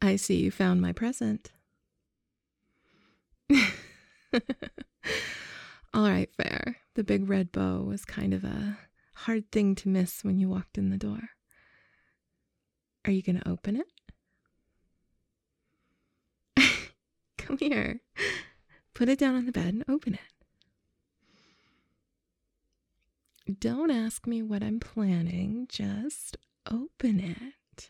I see you found my present. All right, fair. The big red bow was kind of a hard thing to miss when you walked in the door. Are you going to open it? Come here. Put it down on the bed and open it. Don't ask me what I'm planning. Just open it.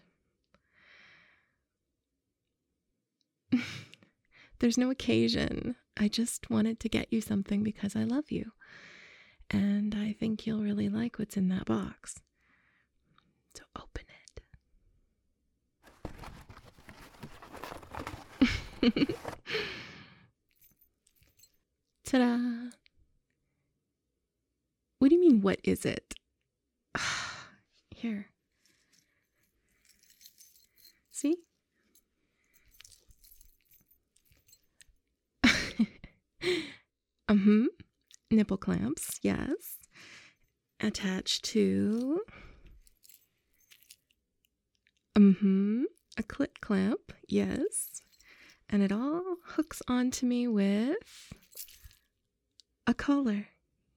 There's no occasion. I just wanted to get you something because I love you. And I think you'll really like what's in that box. So open it. Ta-da! What do you mean, what is it? Here. See? Nipple clamps, yes. Attached to a clit clamp, yes. And it all hooks onto me with a collar.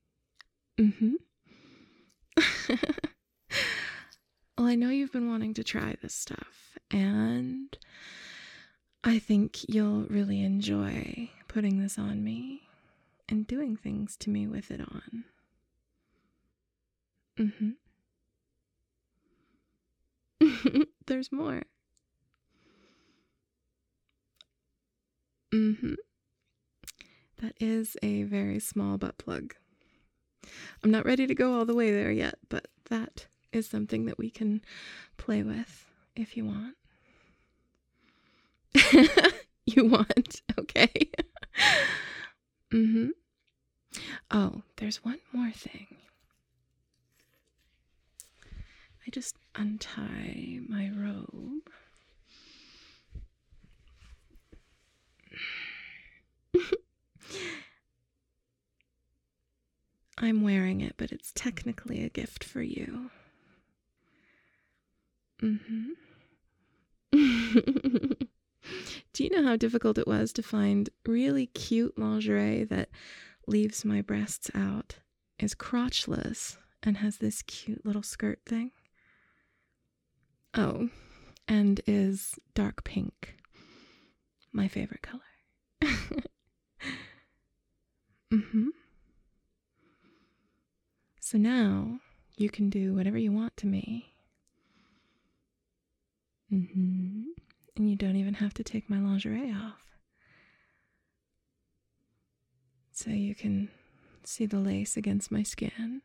Well, I know you've been wanting to try this stuff, and I think you'll really enjoy putting this on me and doing things to me with it on. There's more. That is a very small butt plug. I'm not ready to go all the way there yet, but that is something that we can play with if you want. You want? Okay. Oh, there's one more thing. I just untie my robe. I'm wearing it, but it's technically a gift for you. Do you know how difficult it was to find really cute lingerie that leaves my breasts out, is crotchless, and has this cute little skirt thing? Oh, and is dark pink. My favorite color. So now you can do whatever you want to me. And you don't even have to take my lingerie off. So you can see the lace against my skin.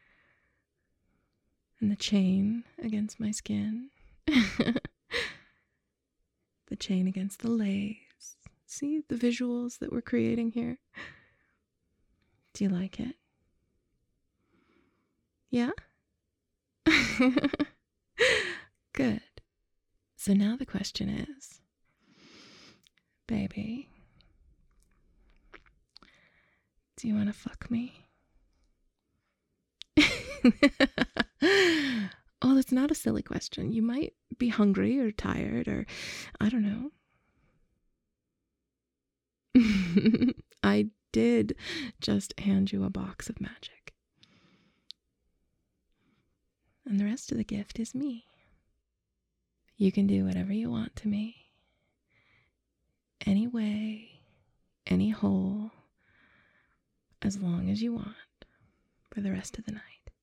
And the chain against my skin. The chain against the lace. See the visuals that we're creating here? Do you like it? Yeah? Good. So now the question is, baby, do you want to fuck me? Oh, that's not a silly question. You might be hungry or tired or I don't know. I did just hand you a box of magic. And the rest of the gift is me. You can do whatever you want to me. Any way, any hole, as long as you want for the rest of the night.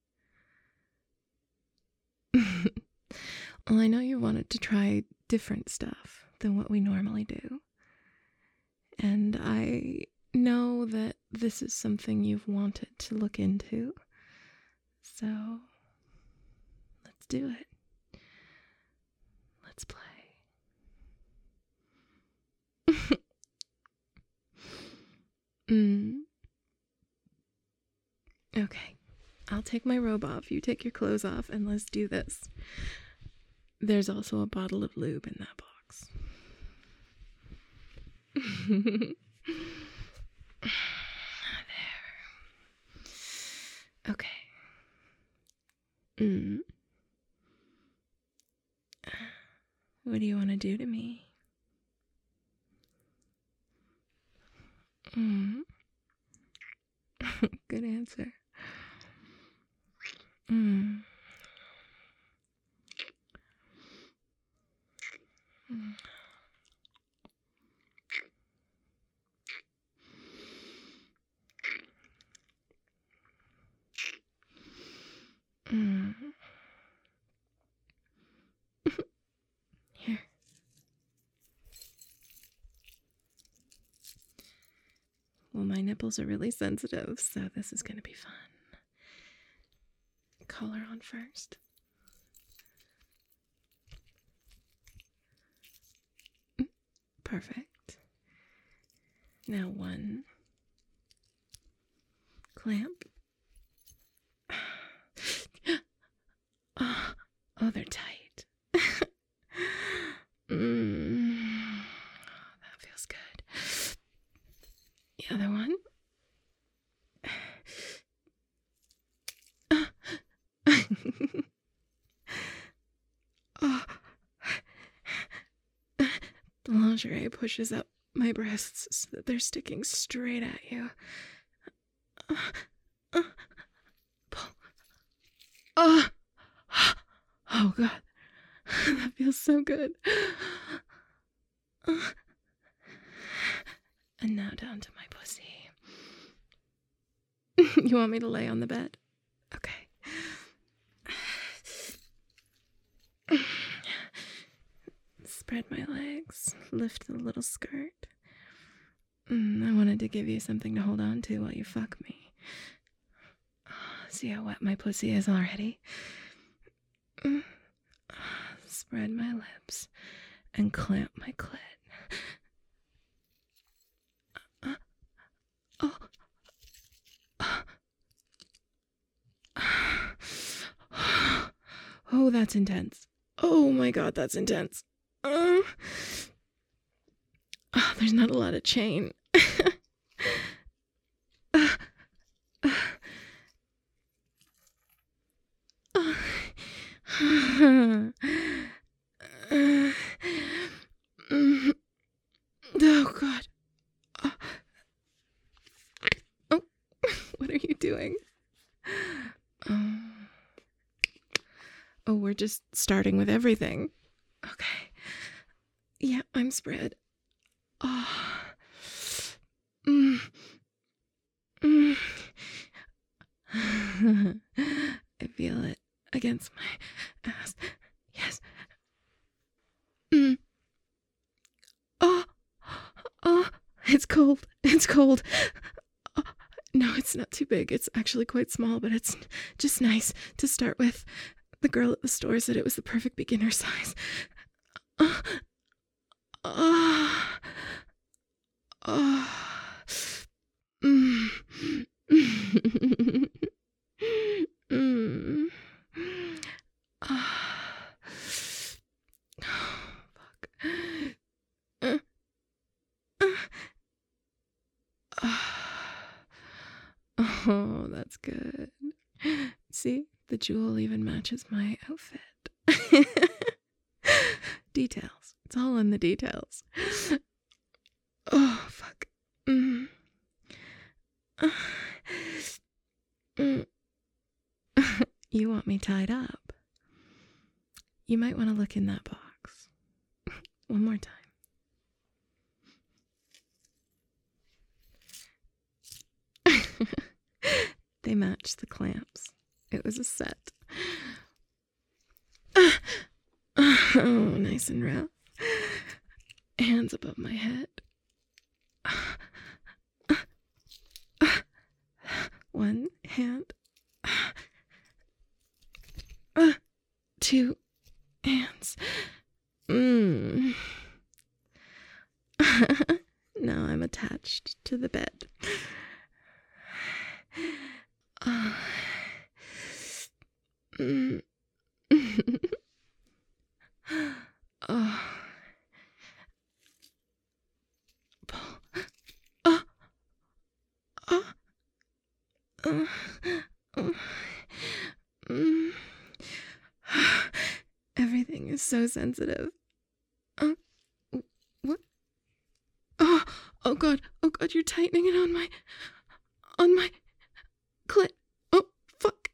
Well, I know you wanted to try different stuff than what we normally do. And I know that this is something you've wanted to look into. So, let's do it. Let's play. Okay, I'll take my robe off, you take your clothes off, and let's do this. There's also a bottle of lube in that box. There. Okay. What do you want to do to me? Mm. Good answer. Mm. Mm. Mm. Here. Well, my nipples are really sensitive, so this is going to be fun. Collar on first. Perfect. Now one clamp. Oh, they're tight. That feels good. The other one. Oh. The lingerie pushes up my breasts so that they're sticking straight at you. Pull. Oh, God. That feels so good. And now down to my pussy. You want me to lay on the bed? Okay. Spread my legs, lift the little skirt. I wanted to give you something to hold on to while you fuck me. See how wet my pussy is already? Spread my lips and clamp my clit. Oh, that's intense. Oh my God, that's intense. There's not a lot of chain. Oh, God. Oh, what are you doing? Oh, we're just starting with everything. Okay. Yeah, I'm spread. Oh. I feel it against my ass. Yes. Oh, it's cold. It's cold. Oh, no, it's not too big. It's actually quite small, but it's just nice to start with. The girl at the store said it was the perfect beginner size. Fuck. Oh, that's good. See, the jewel even matches my outfit. Details. It's all in the details. Oh, fuck. You want me tied up? You might want to look in that box. One more time. They match the clamps. It was a set. Oh, nice and rough. Hands above my head. One hand. Two hands. Now I'm attached to the bed. Everything is so sensitive. What? Oh God. God, you're tightening it on my clit. Oh, fuck.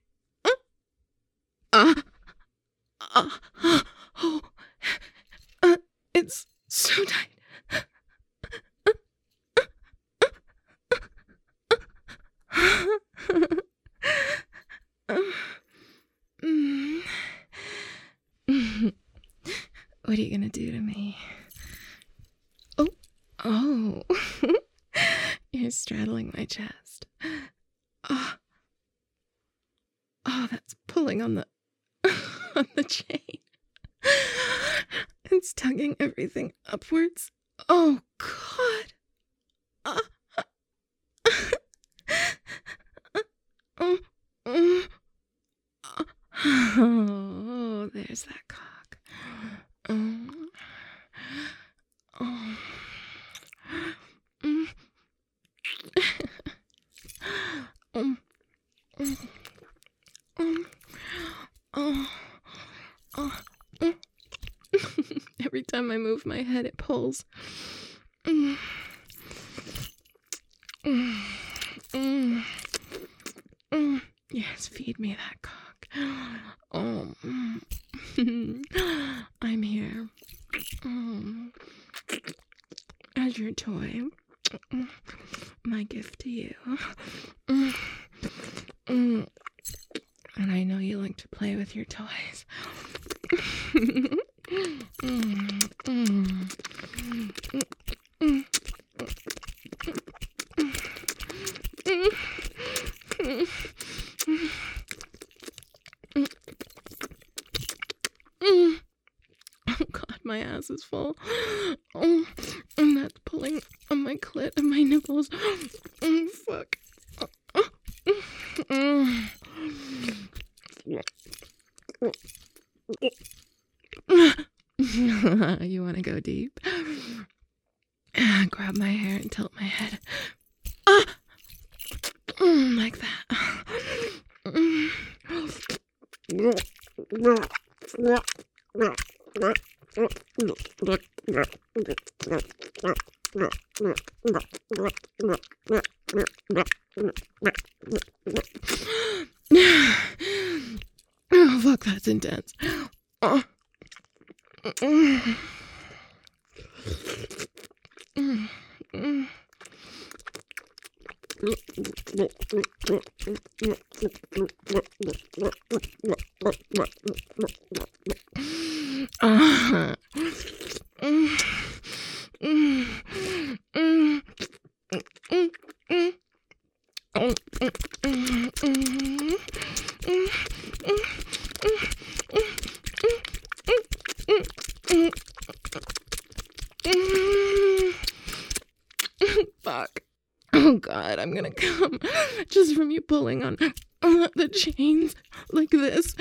Oh, it's so tight. What are you gonna do to me? Oh, you're straddling my chest. Oh, that's pulling on the on the chain. It's tugging everything upwards. Oh, God. Oh, there's that cock. Oh. Every time I move my head, it pulls. Yes, feed me that cock. Oh, I'm here. As your toy. My gift to you. And I know you like to play with your toys. Oh God, my ass is full. Oh, and that's pulling on my clit and my nipples. Oh, fuck. You want to go deep? Grab my hair and tilt my head. Like that. Oh, fuck, that's intense. Fuck. Oh God, I'm gonna come just from you pulling on the chains like this.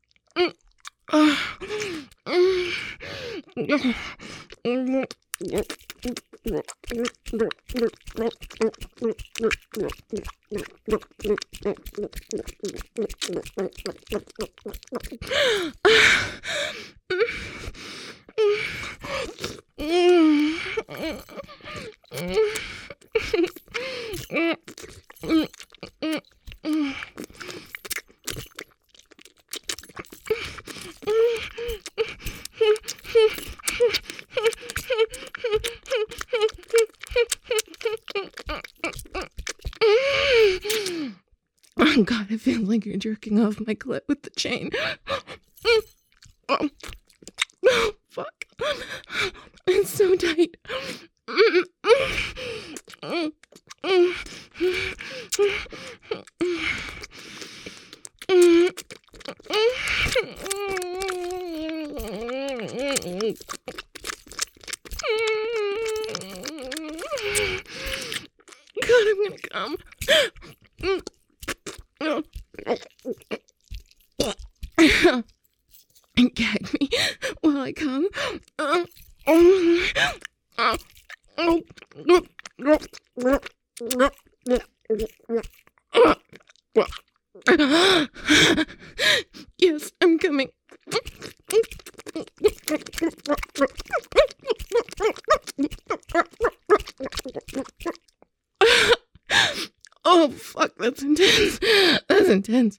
Oh God, it feels like you're jerking off my clit with the chain. Oh, fuck. It's so tight. God, I'm gonna come. And gag me while I come. Yes, I'm coming. that's intense. That's intense.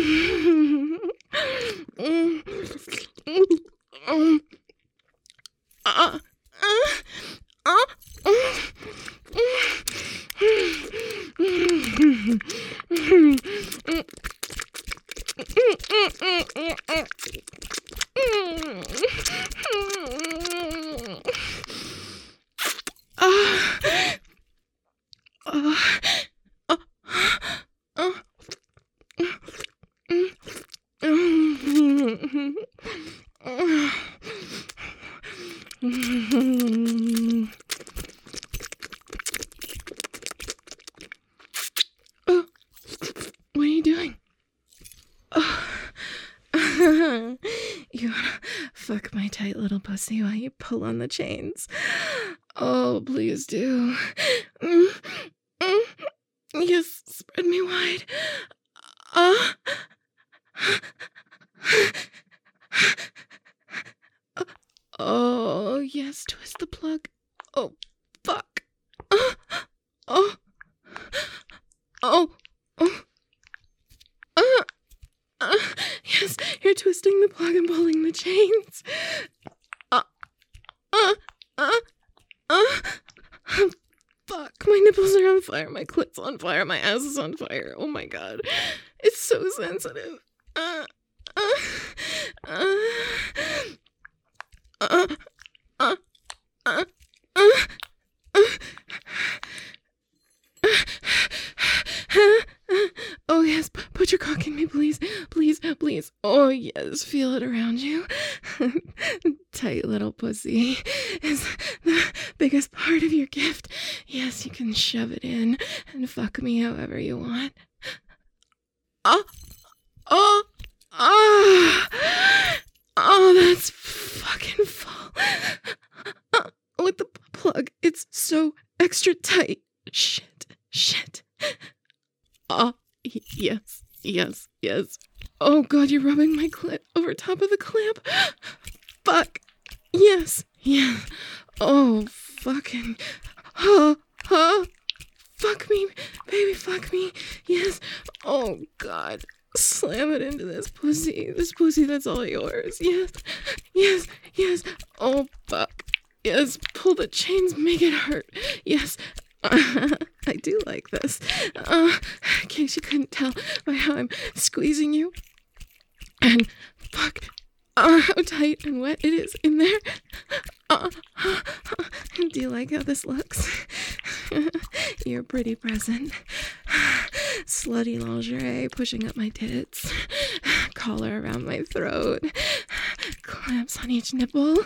What are you doing? You wanna fuck my tight little pussy while you pull on the chains? Oh, please do. Yes, spread me wide. Oh, yes, twist the plug. Oh, fuck. Oh. Yes, you're twisting the plug and pulling the chains. Fuck, my nipples are on fire, my clit's on fire, my ass is on fire. Oh my god, it's so sensitive. Oh yes, put your cock in me, please, please, please. Oh yes, feel it around you. Tight little pussy is the biggest part of your gift. Yes, you can shove it in and fuck me however you want. Oh, that's fucking full. With the plug, it's so extra tight. Shit. Yes. Oh god, you're rubbing my clit over top of the clamp. Fuck. Yes. Oh, fucking. Fuck me, baby, fuck me. Yes. Oh god. Slam it into this pussy. This pussy that's all yours. Yes. Oh, fuck. Yes, pull the chains, make it hurt. Yes. I do like this. In case you couldn't tell by how I'm squeezing you. And fuck, how tight and wet it is in there. Do you like how this looks? You're a pretty present. Slutty lingerie pushing up my tits. Collar around my throat. Clamps on each nipple.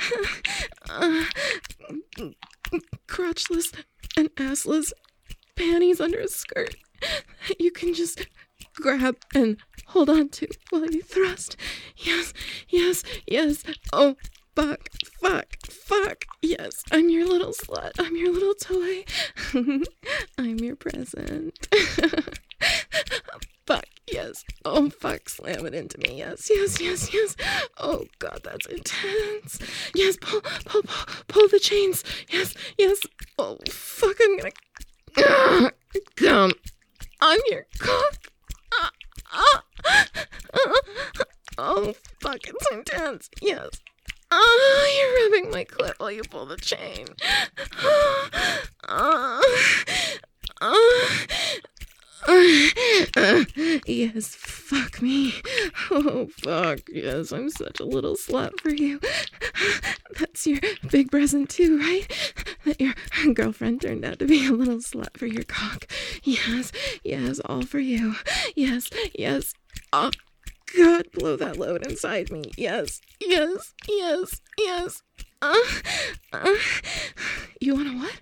Crotchless and assless panties under a skirt that you can just grab and hold on to while you thrust. Yes. Oh, fuck. Yes, I'm your little slut. I'm your little toy. I'm your present. Fuck, yes. Oh, fuck, slam it into me. Yes. Oh, God, that's intense. Yes, pull the chains. Yes. Oh, fuck, I'm gonna come on your cock. Oh, fuck, it's intense. Yes. You're rubbing my clit while you pull the chain. Yes, fuck me. Oh, fuck. Yes, I'm such a little slut for you. That's your big present too, right? That your girlfriend turned out to be a little slut for your cock. Yes, all for you. Yes. Oh, God, blow that load inside me. Yes. You wanna what?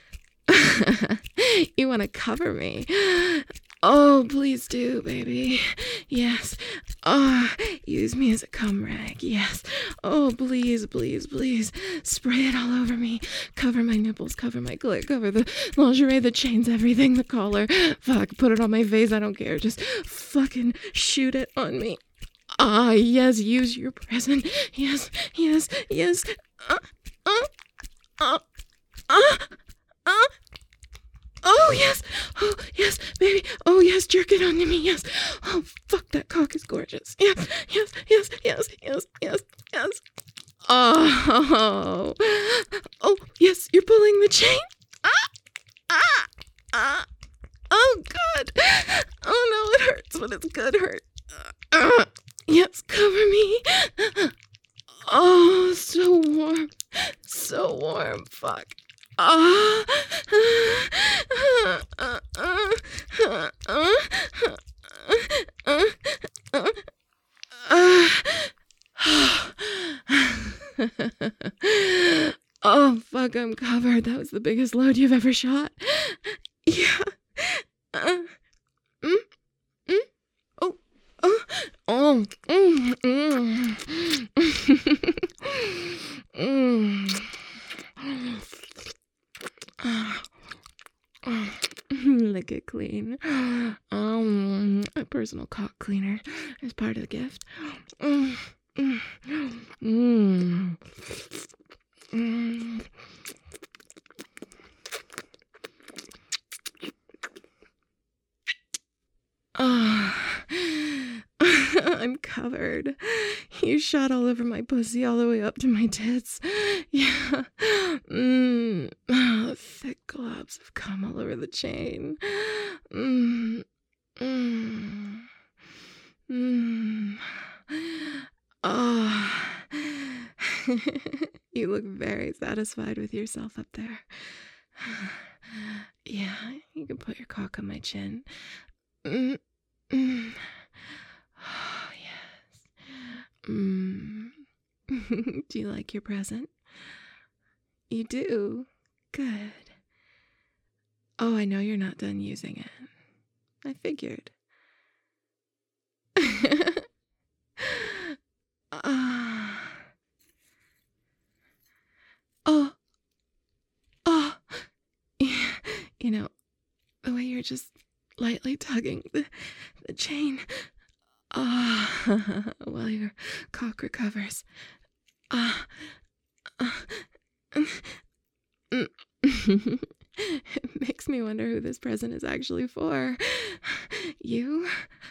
You wanna cover me? Oh, please do, baby. Yes. Use me as a cum rag. Yes. Oh, please. Spray it all over me. Cover my nipples, cover my clit, cover the lingerie, the chains, everything, the collar. Fuck, put it on my face, I don't care. Just fucking shoot it on me. Yes, use your present. Yes. Oh, yes. Oh, yes, baby. Oh, it onto me, yes. Oh, fuck, that cock is gorgeous. Yes, yes, yes, yes, yes, yes, yes. Oh, oh, yes, you're pulling the chain. Ah, ah, ah. Oh, God. Oh, no, it hurts, but it's good hurt. Yes, cover me. Oh, so warm. So warm. Fuck. Ah. Oh, fuck, I'm covered. That was the biggest load you've ever shot. Yeah. Mm, mm, oh, oh, oh, lick it clean. A personal cock cleaner is part of the gift. Mm, mm, mm, mm. Oh, I'm covered. You shot all over my pussy all the way up to my tits. Yeah. Oh, thick globs of cum all over the chain. Oh. You look very satisfied with yourself up there. Yeah, you can put your cock on my chin. Oh, yes. Do you like your present? You do? Good. Oh, I know you're not done using it. I figured. Oh, oh. You know, the way you're just lightly tugging the chain. While your cock recovers. It makes me wonder who this present is actually for. You?